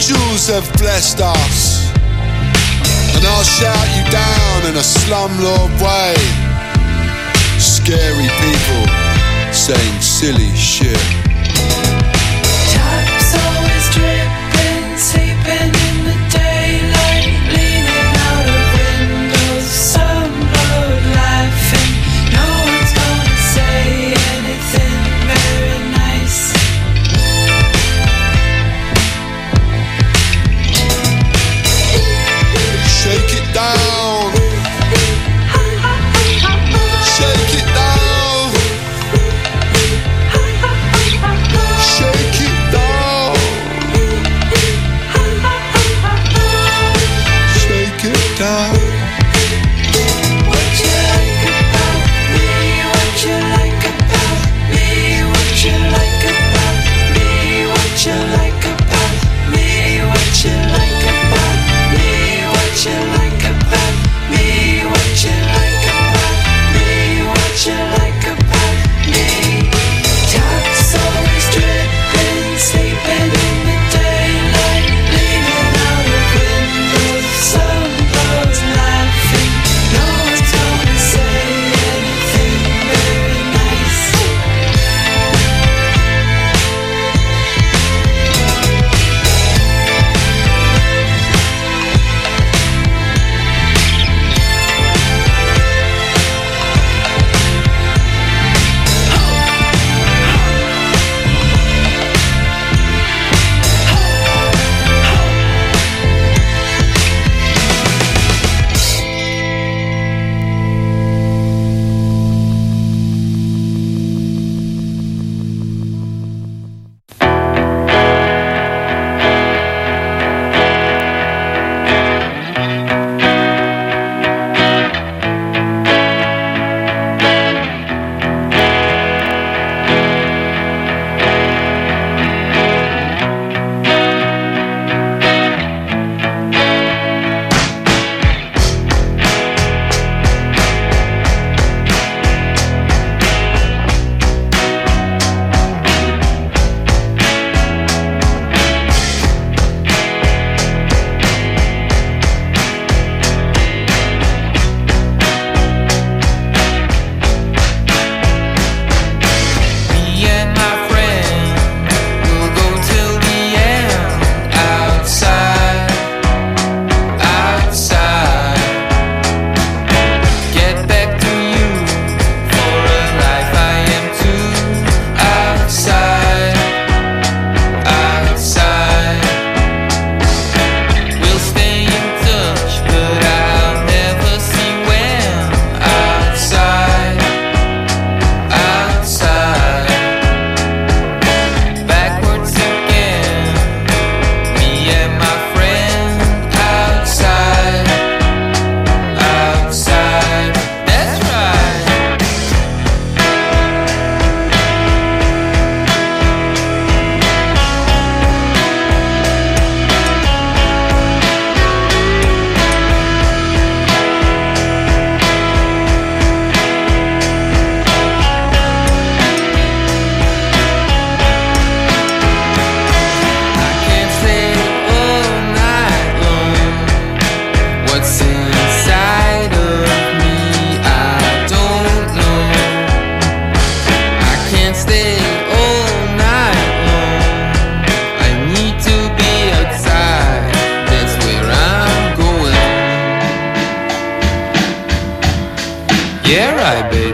angels have blessed us, and I'll shout you down in a slumlord way. Scary people saying silly shit. Taps always dripping, sleeping in the daylight, leaning out of windows, sunload laughing. No one's gonna say anything very nice. Shake it down, shake it down, shake it down, shake it down. What you like about me? What you like about me? What you like about me? What you like about me? What you like about me? What you like about me? What you like about me? What you like about me? Taps always dripping, sleeping in the daylight, leaning out of windows, sunblows laughing. No one's gonna say anything very nice. Yeah, right, baby.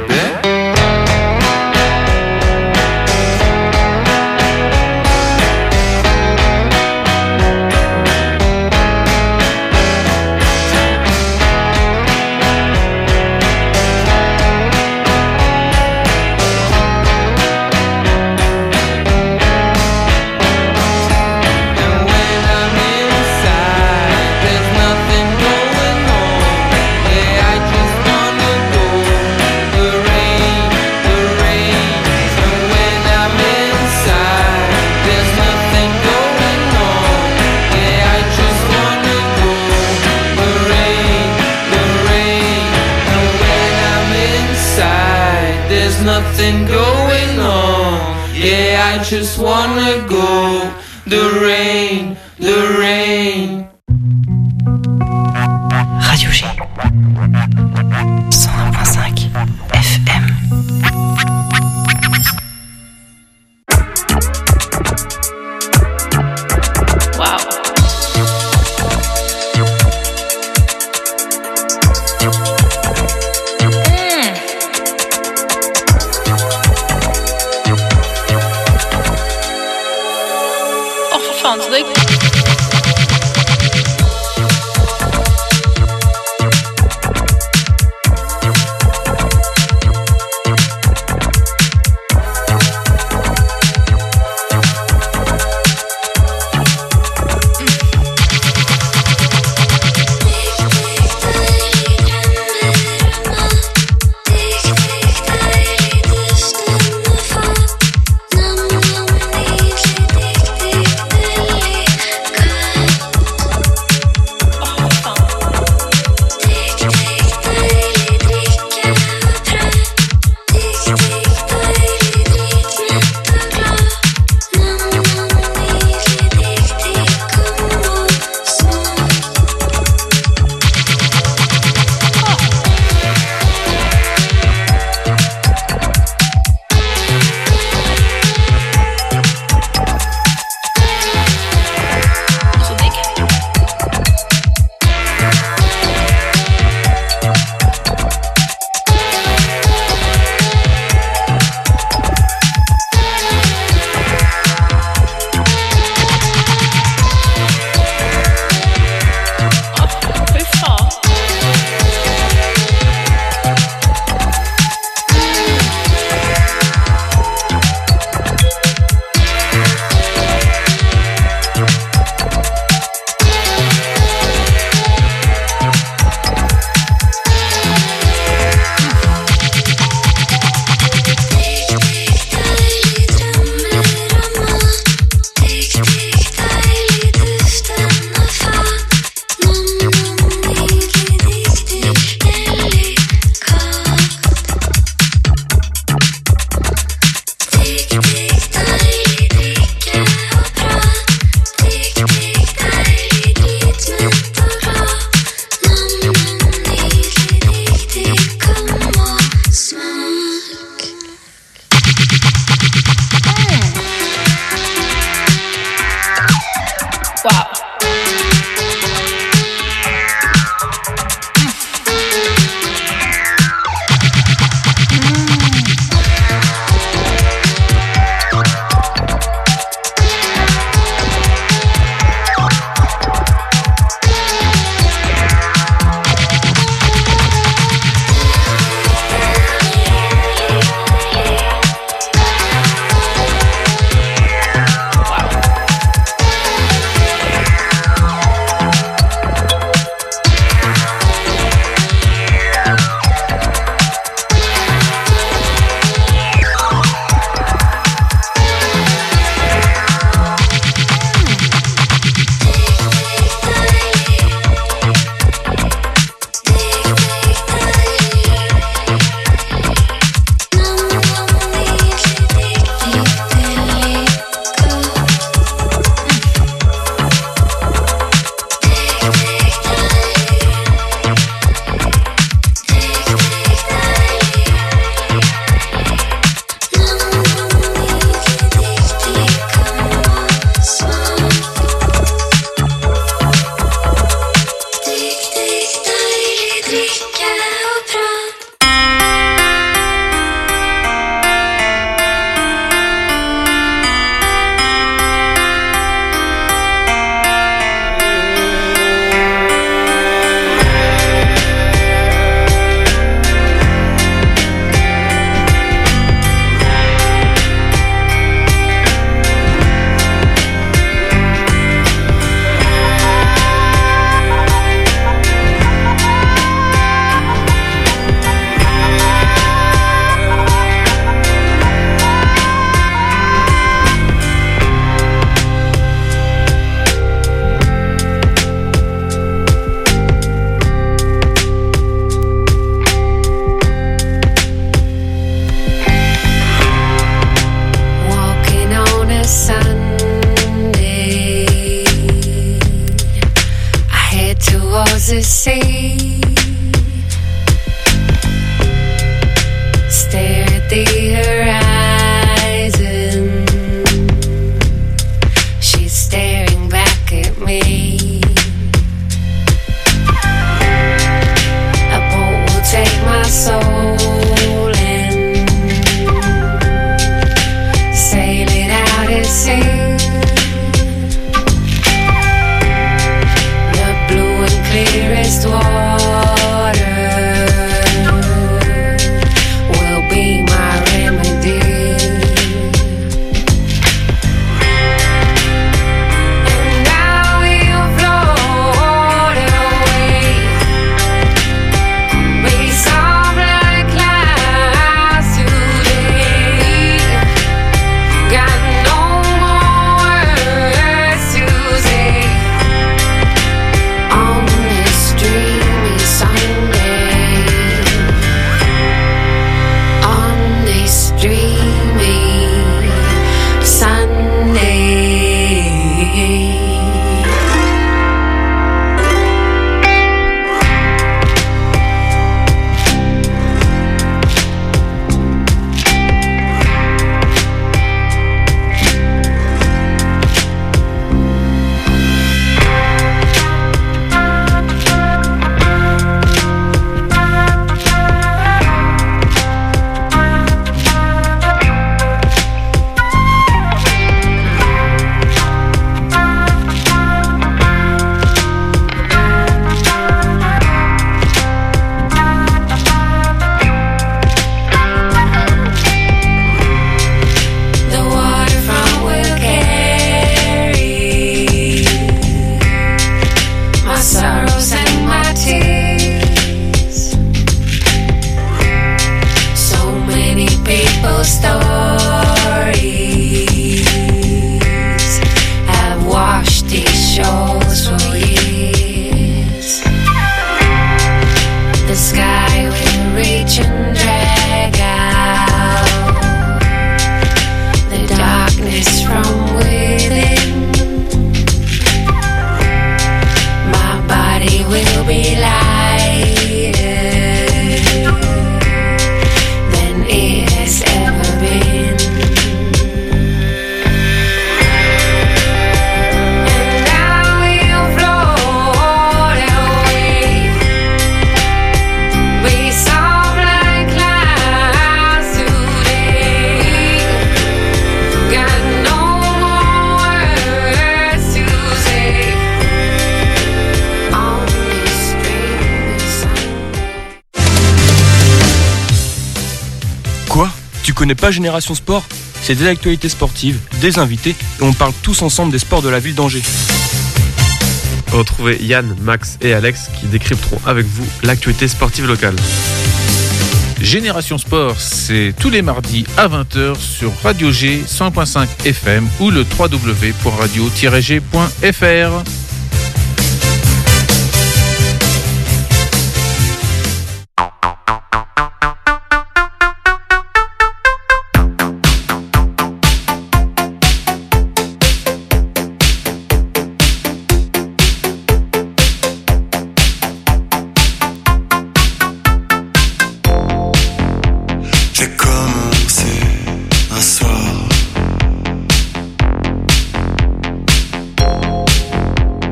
Nothing going on. Yeah, I just wanna go. the rain, the rain. Radio G 101.5 FM. Wow. Och, för fan, så det... Good. as the sea. Stare at the horizon. She's staring back at me. A boat will take my soul and sail it out at sea. Clearest water will be my remedy. And I will float away, be soft like clouds today. Got no more words to say. On this dreamy Sunday, on this dreamy Sunday. Stories have washed these shores for years. The sky will reach and drag out the darkness from within. My body will be lighter than it has ever been. And I will float away, be soft like clouds today. Got no more words to say. On this dreamy Sunday. Quoi ? Tu connais pas Génération Sport ? C'est des actualités sportives, des invités et on parle tous ensemble des sports de la ville d'Angers. Retrouvez Yann, Max et Alex qui décrypteront avec vous l'actualité sportive locale. Génération Sport, c'est tous les mardis à 20h sur Radio G 100.5 FM ou le www.radio-g.fr. J'ai commencé un soir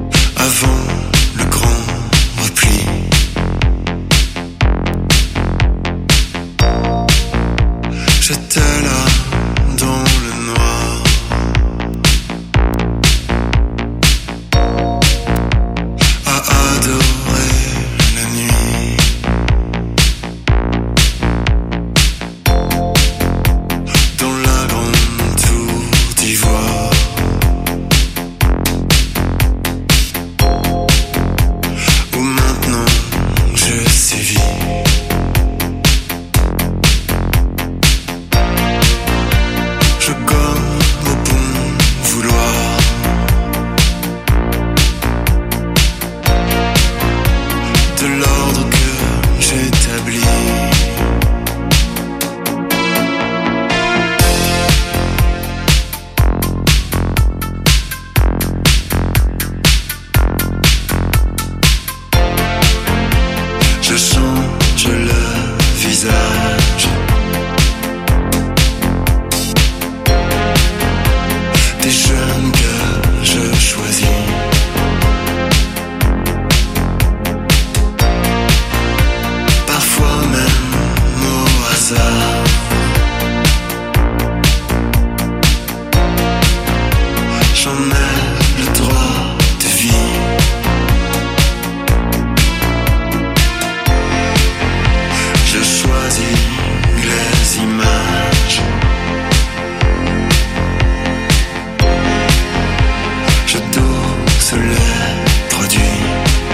retour sous les produits.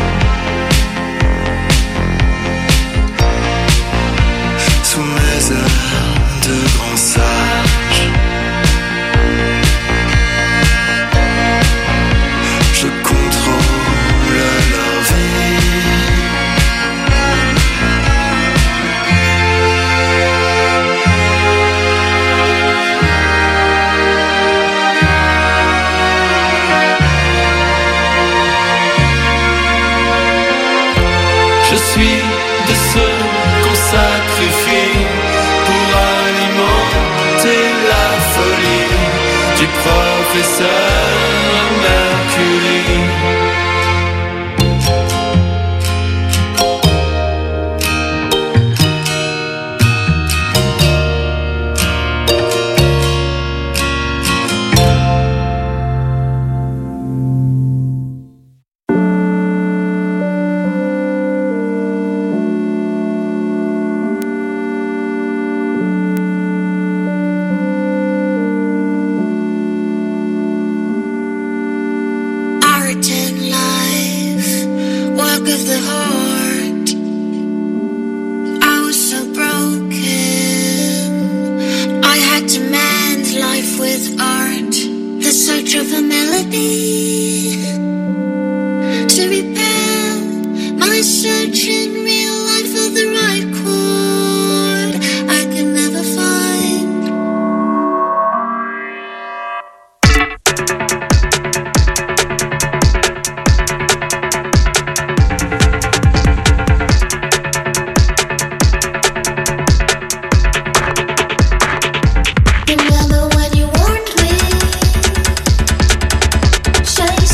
Sous mes airs de grand sage, je contrôle leur vie. Je suis de ceux qu'on sacrifie pour alimenter la folie du professeur Mercury. Remember when you warned me? Shine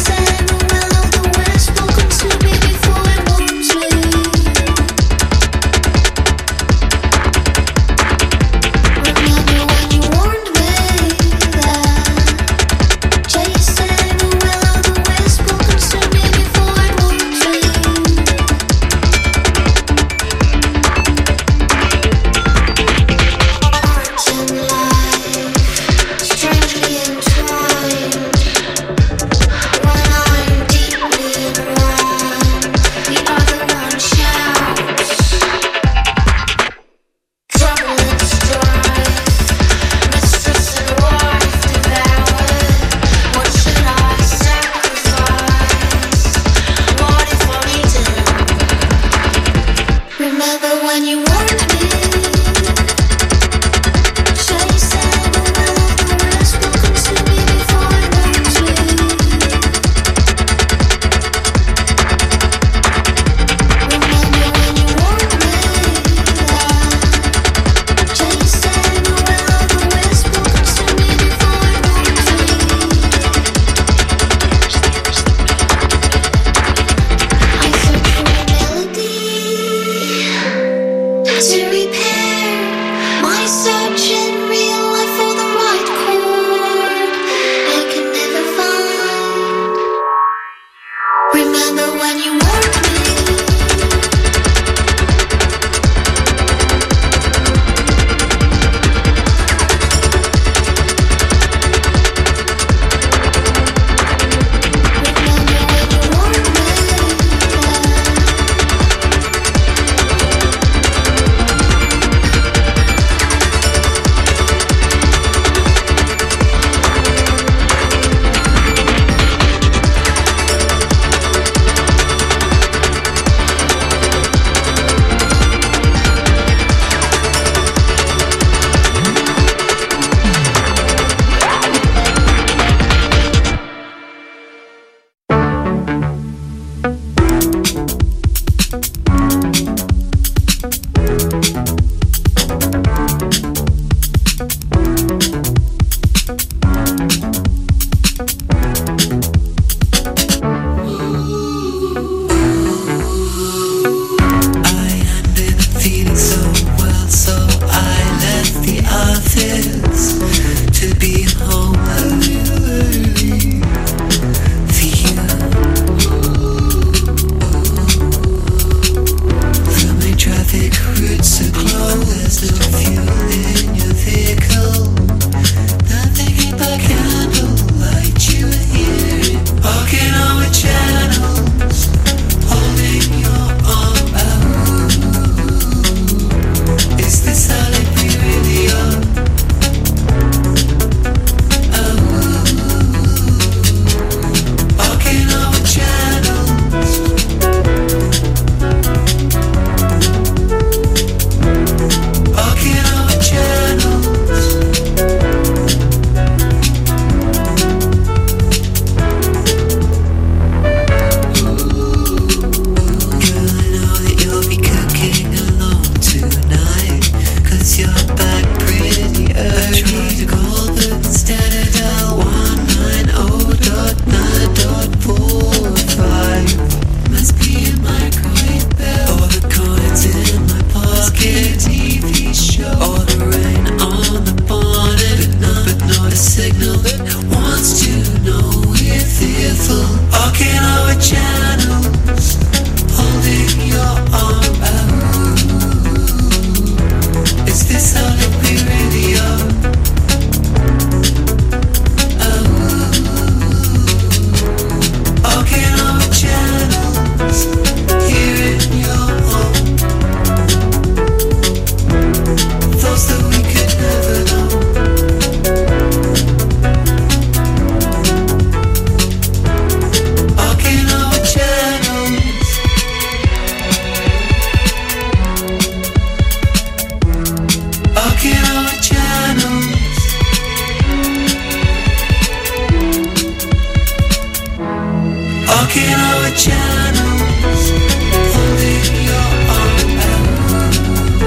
Walking over channels, holding your arm out.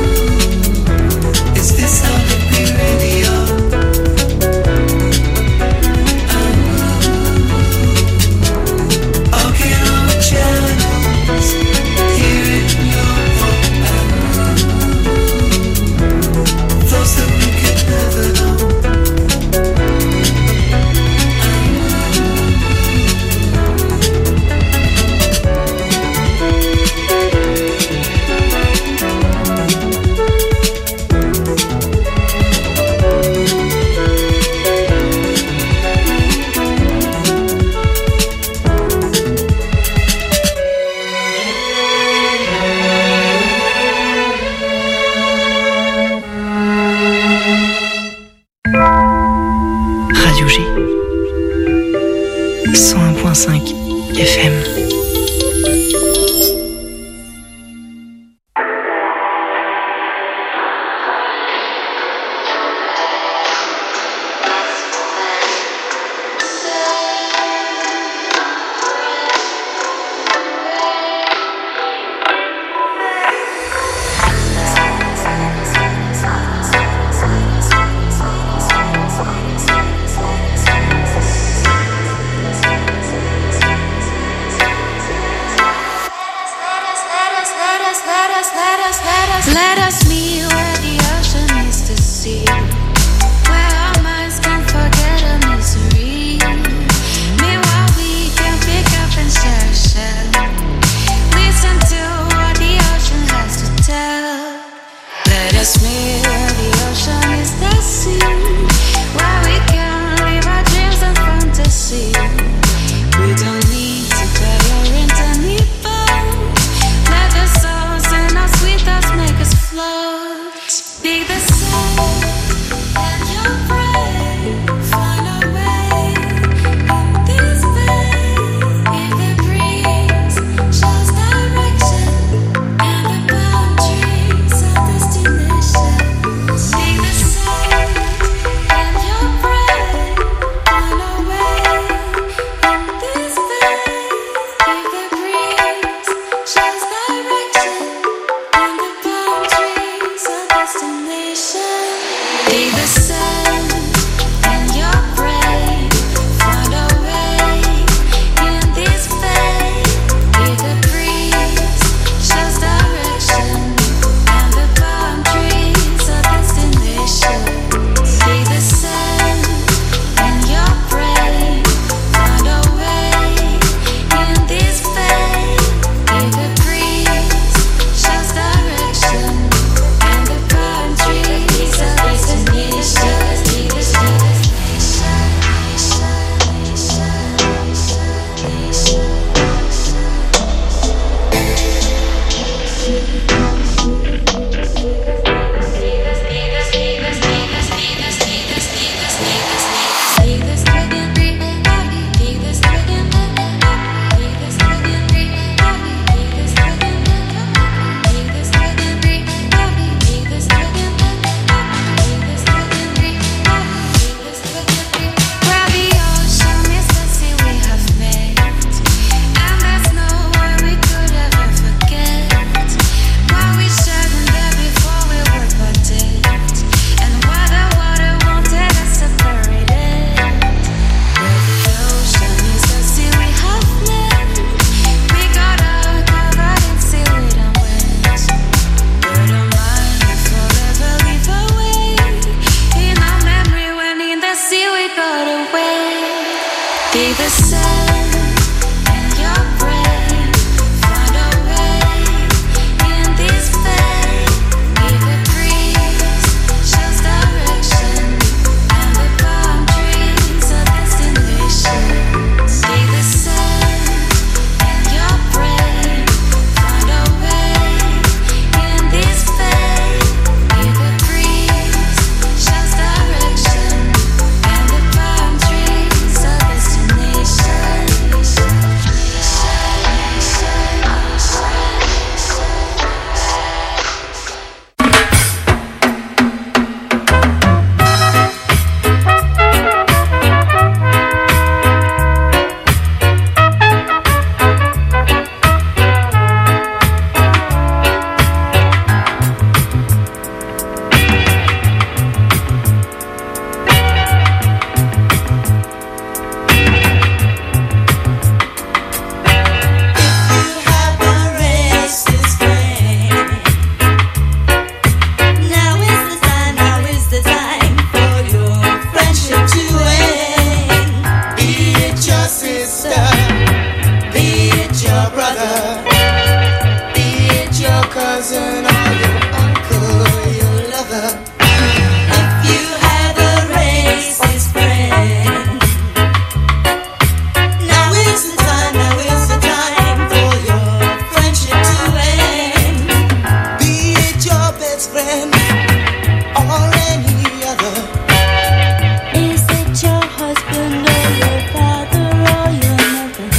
Is this how we radio? Walking over channels, hearing your arm out. Those that we could never know. Radio G 101.5 FM. Let us meet where the ocean is to see, where our minds can forget our misery. Meanwhile we can pick up and share. Listen to what the ocean has to tell. Let us meet where the ocean is the sea, where we can live our dreams and fantasy. We don't need to pay or rent any boat. Let the souls and our sweet thoughts make us flow. cousin or your uncle or your lover. If you have a racist friend, now is the time for your friendship to end. Be it your best friend or any other. Is it your husband or your father or your mother?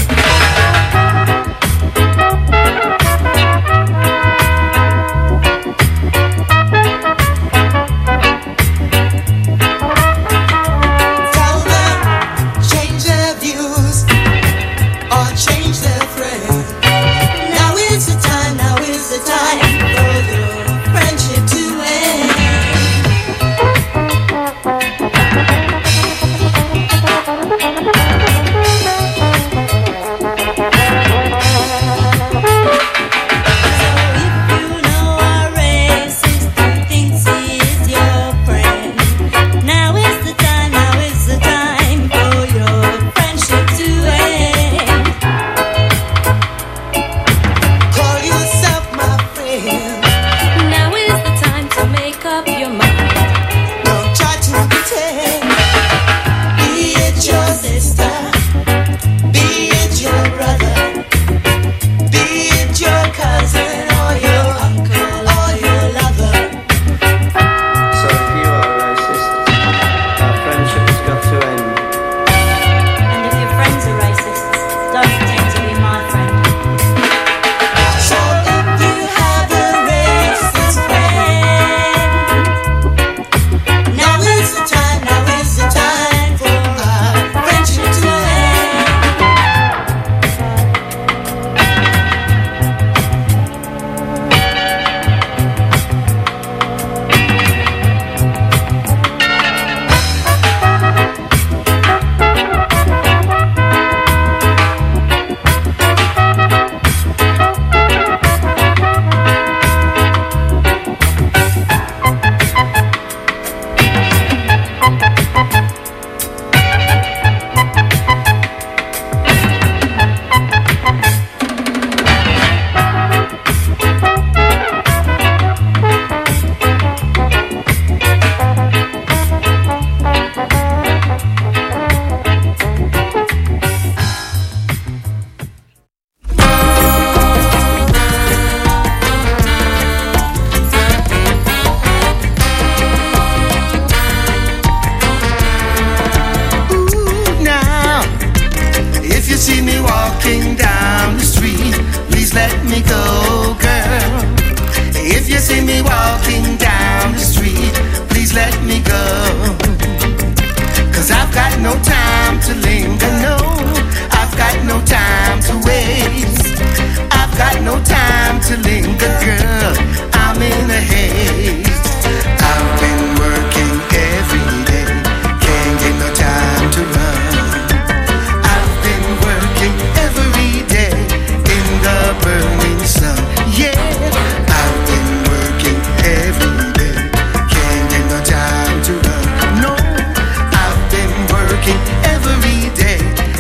Tell them, change their views or change their friend. Now is the time for your friendship to end. If you know a racist who thinks he is your friend, now is the time for your friendship to end. Call yourself my friend. Now is the time to make up your mind. Don't try to pretend. Be it your sister, be it your brother, be it your cousin or your uncle or your lover. So if you are racist, our friendship has got to end. And if your friends are racists, don't pretend to be my friend. So if you have a racist friend, now is the time for our friendship to end. Ooh, now, if you see me walking down the street, please let me go, girl. If you see me walking down the street, please let me go. 'Cause I've got no time to linger, no, I've got no time to waste. I've got no time to linger, girl, I'm in a haste. I've been working every day, can't get no time to run. I've been working every day in the burning sun. Yeah, I've been working every day, can't get no time to run. No, I've been working every day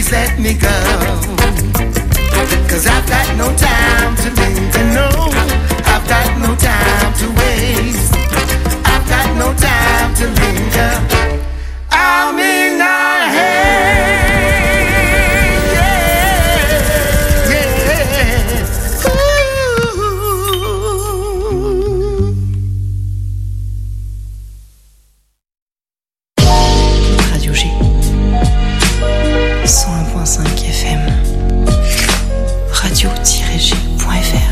please let me go. 'Cause I've got no time to linger, no. I've got no time to waste. I've got no time to linger. I'm in a haze, yeah, yeah. Ooh. Radio G 101.5 FM radio-g.fr.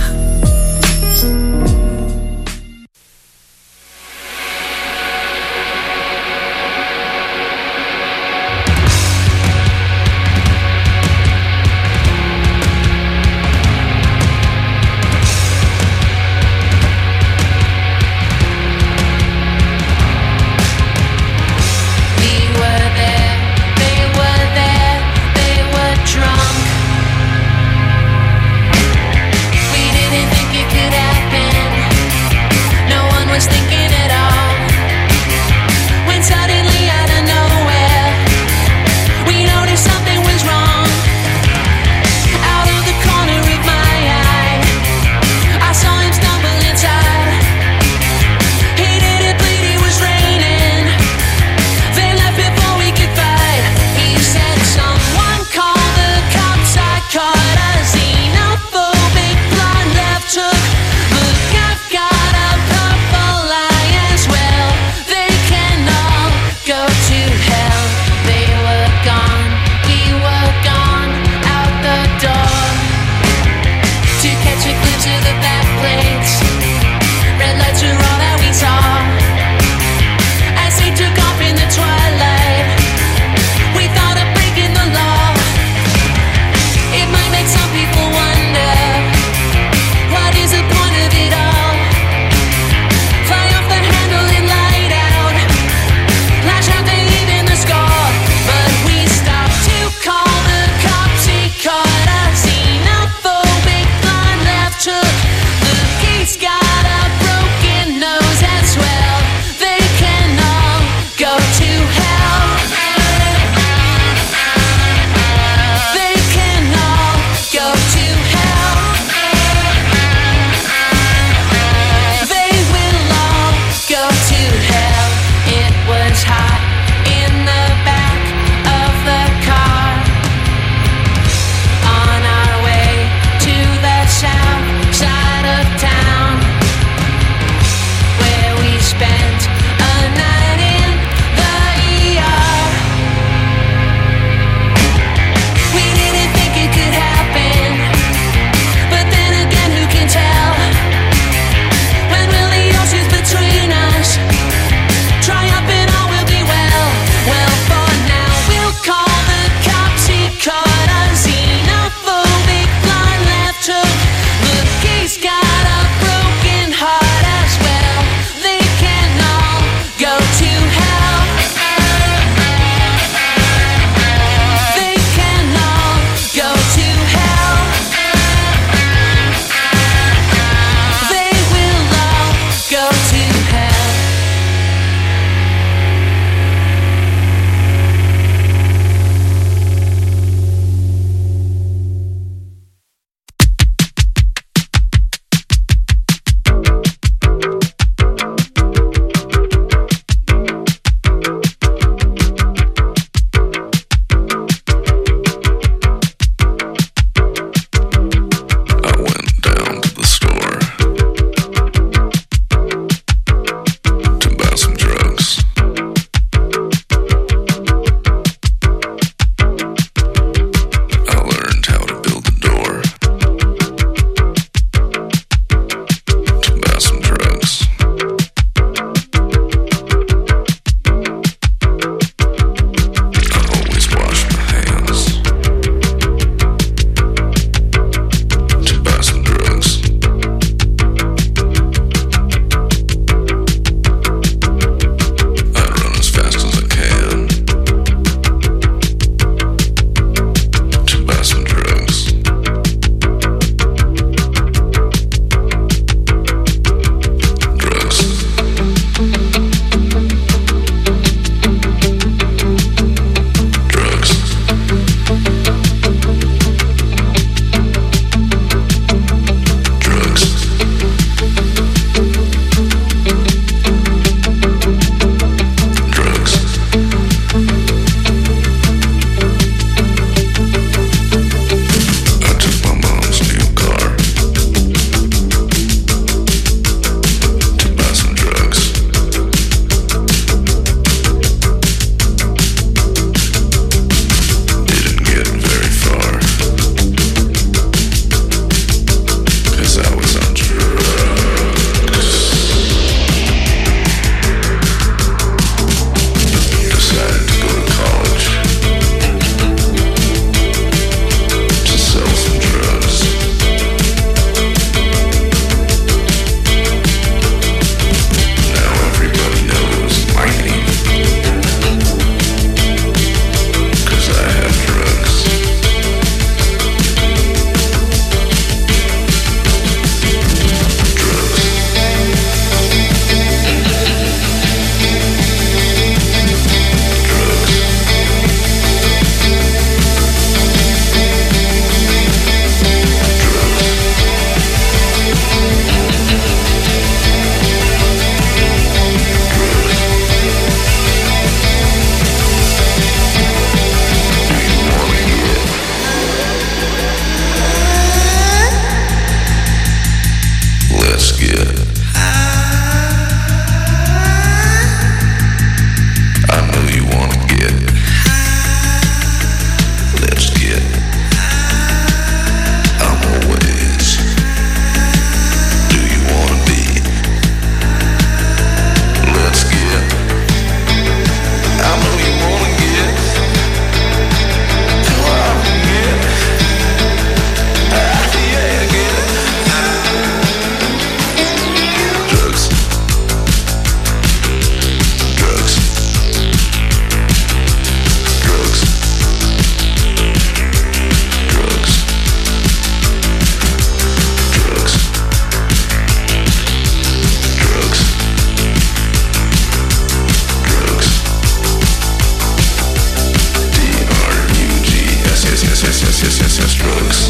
drugs.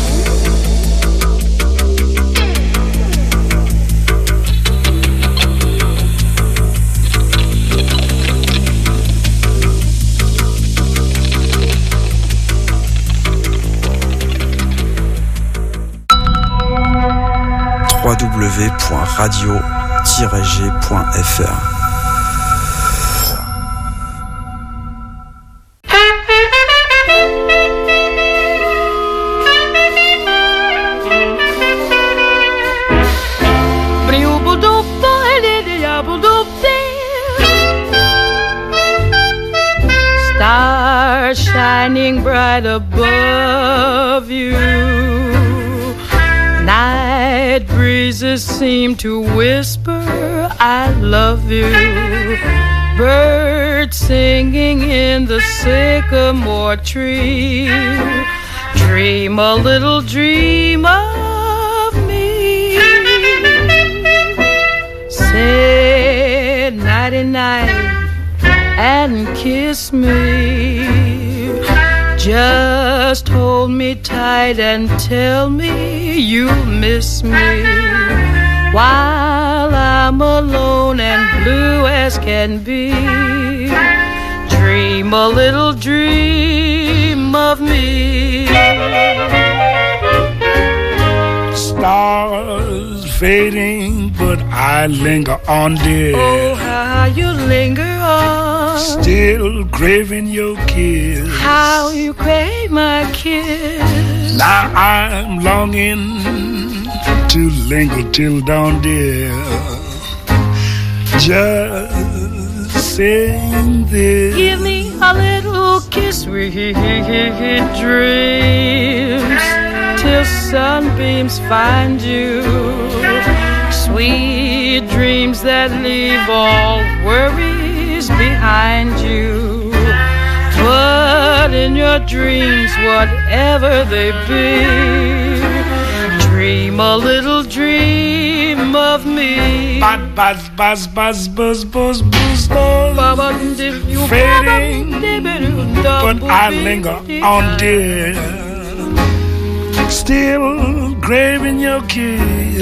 www.radio-g.fr. Stars shining bright above you. Night breezes seem to whisper, I love you. Birds singing in the sycamore tree. Dream a little dream of me. Say nighty-night and kiss me. Just hold me tight and tell me you miss me. While I'm alone and blue as can be, dream a little dream of me. Stars fading, but I linger on, dear. Oh, how you linger on. Still craving your kiss. How you crave my kiss. Now I'm longing to linger till dawn, dear. Just sing this. Give me a little kiss, sweet dreams, till sunbeams find you. Sweet dreams that leave all worries behind you. But in your dreams, whatever they be, dream a little dream of me. Buzz, buzz, buzz, buzz, buzz, buzz, buzz. Fading, but I linger on, dear. Still craving your kiss.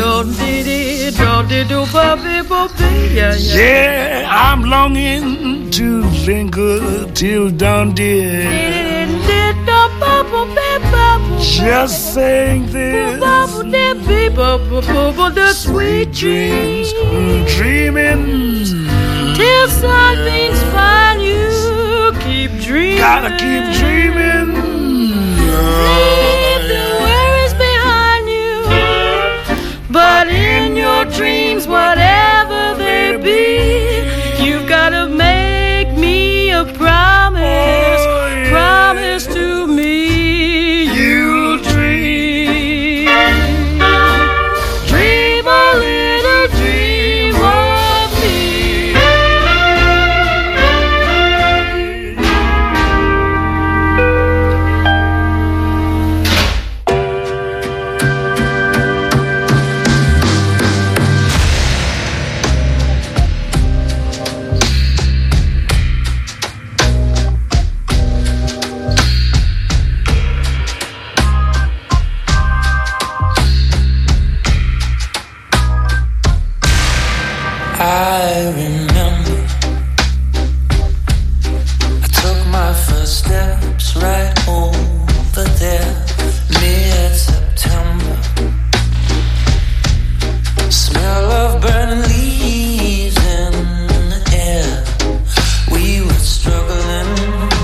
Yeah, I'm longing to linger till dawn, dear. Just saying this. Sweet dreams, dreaming till sunbeams find you. Keep dreaming. Gotta keep dreaming. Leave the worries behind you. But in your dreams, whatever they be, you've gotta make me a promise. Promise to me you'll dream. Dream a little dream of me. I remember I took my first steps right over there, mid-September. Smell of burning leaves in the air. We were struggling,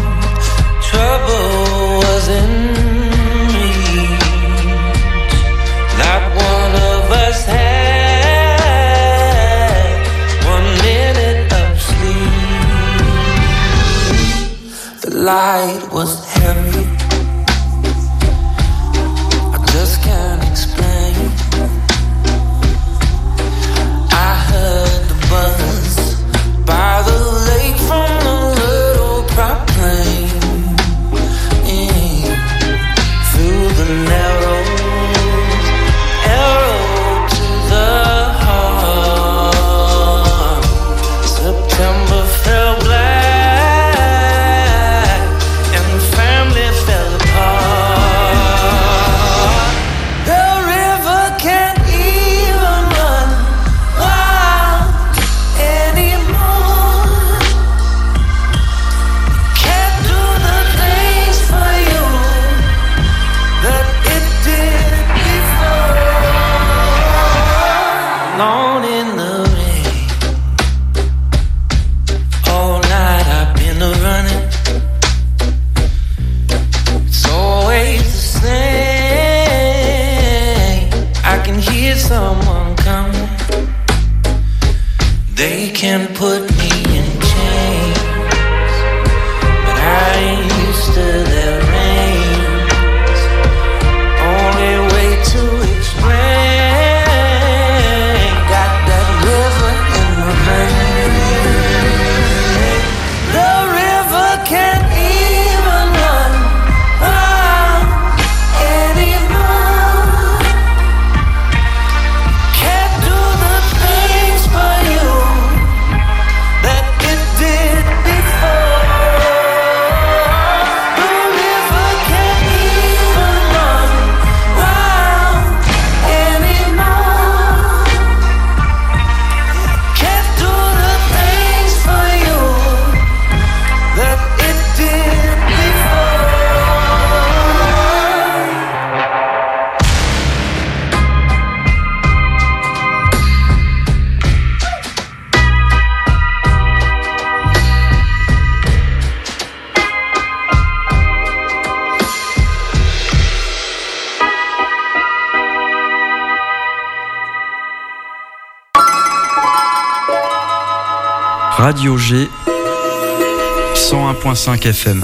trouble was in reach. Not one of us had light was heavy. I just can't explain. I heard the buzz by the lake from the little prop plane. Through the narrows, arrow to the heart. September fell black. Radio G 101.5 FM.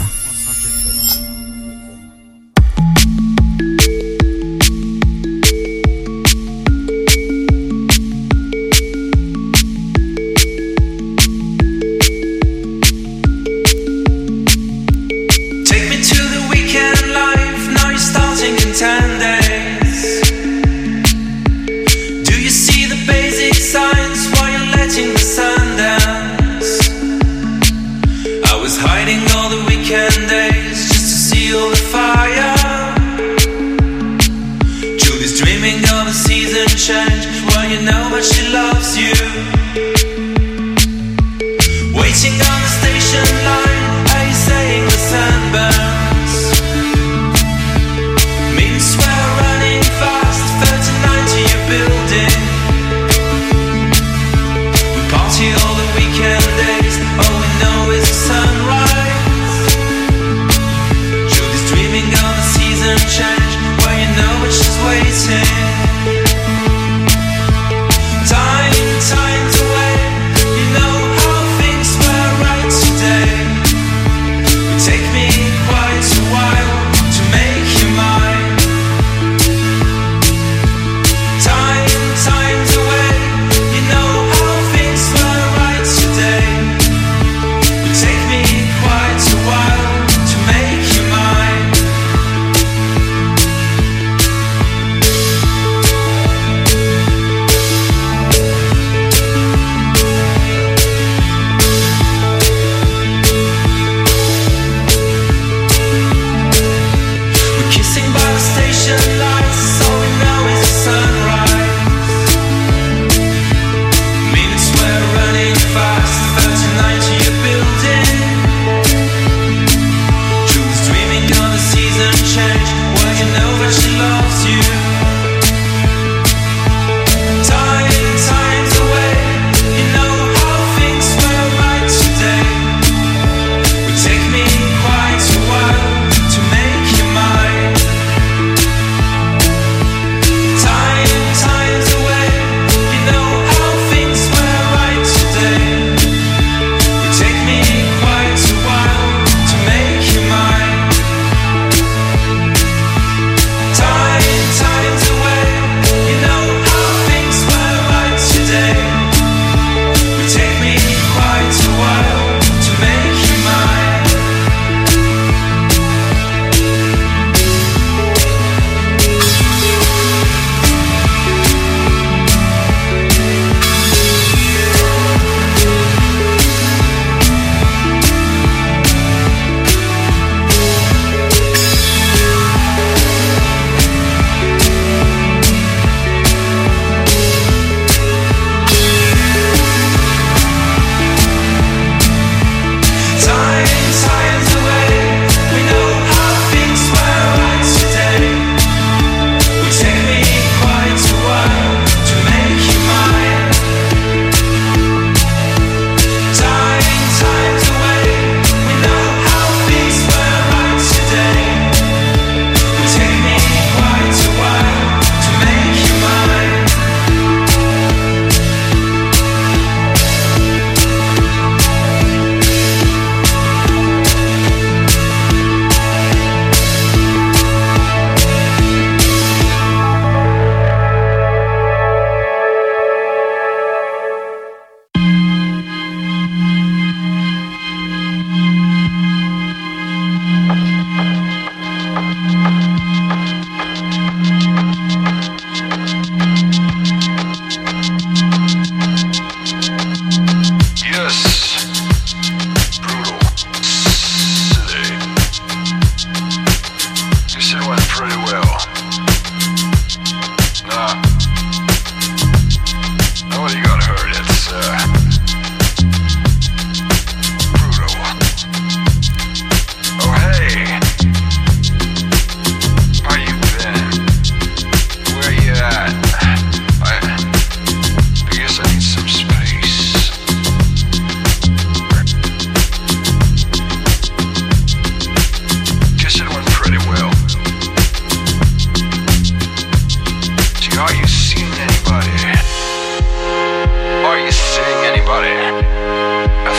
Are you seeing anybody? I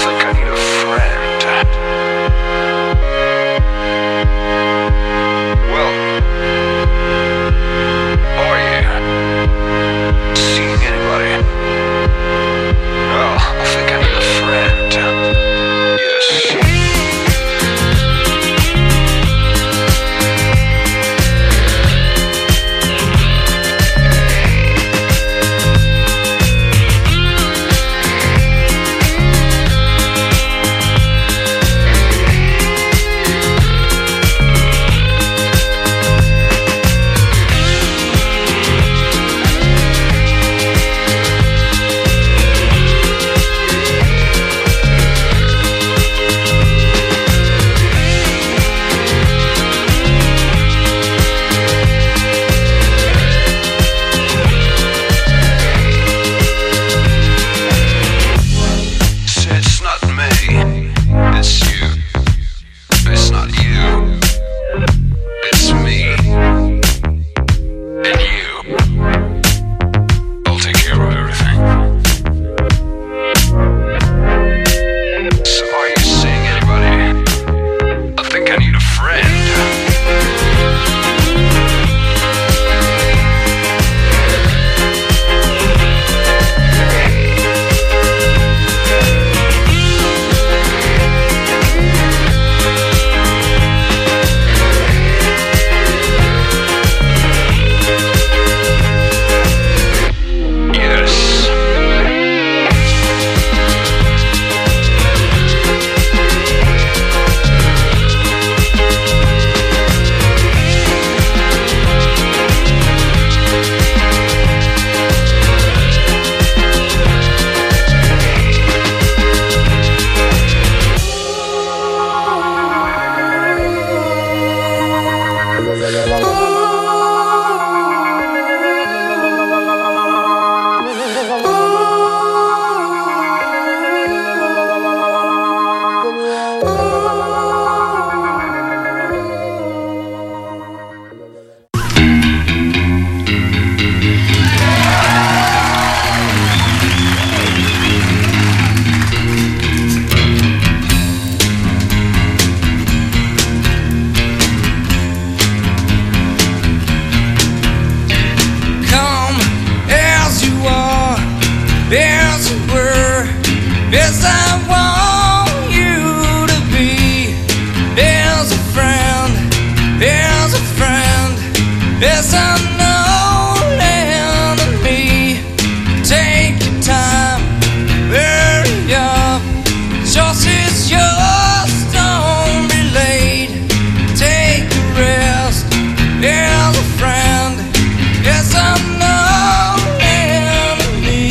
Yes, I know enemy. Take your time, hurry up. Choice is yours, don't be late. Take a rest, here's a friend. Yes, I know enemy.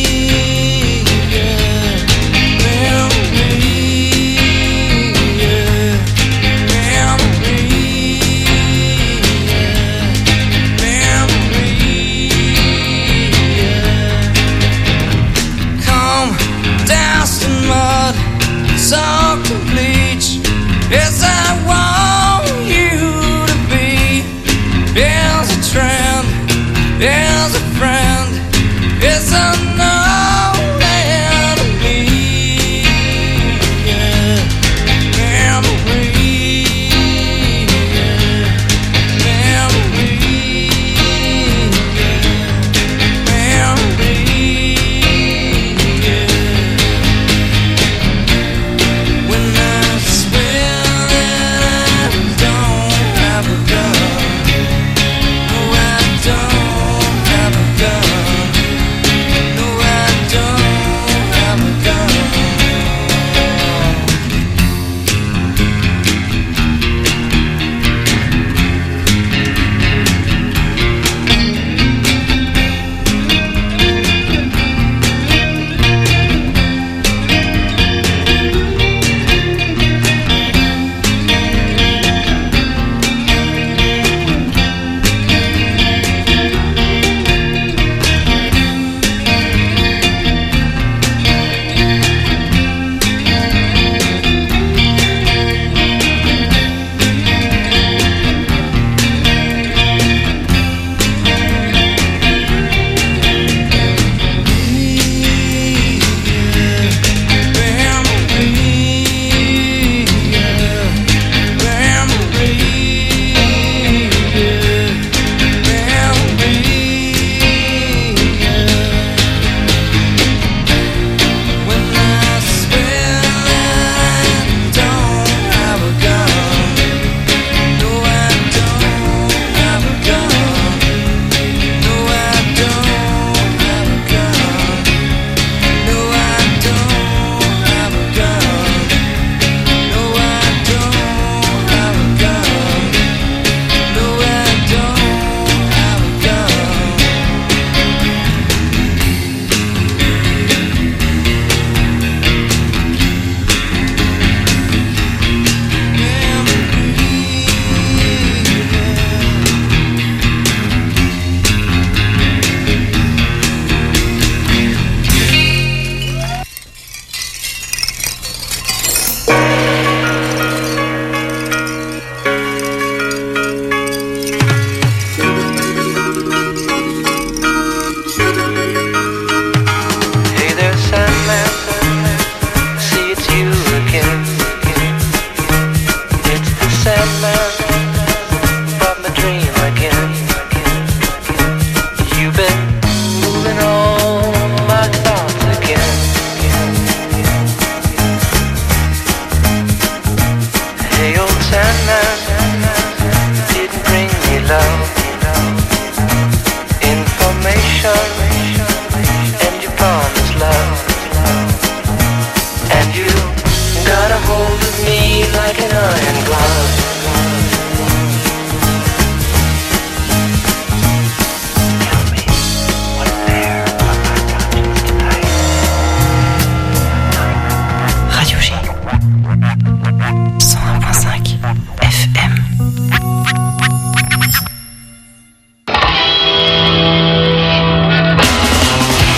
Soak the bleach. Yes, I want you to be. Here's a train.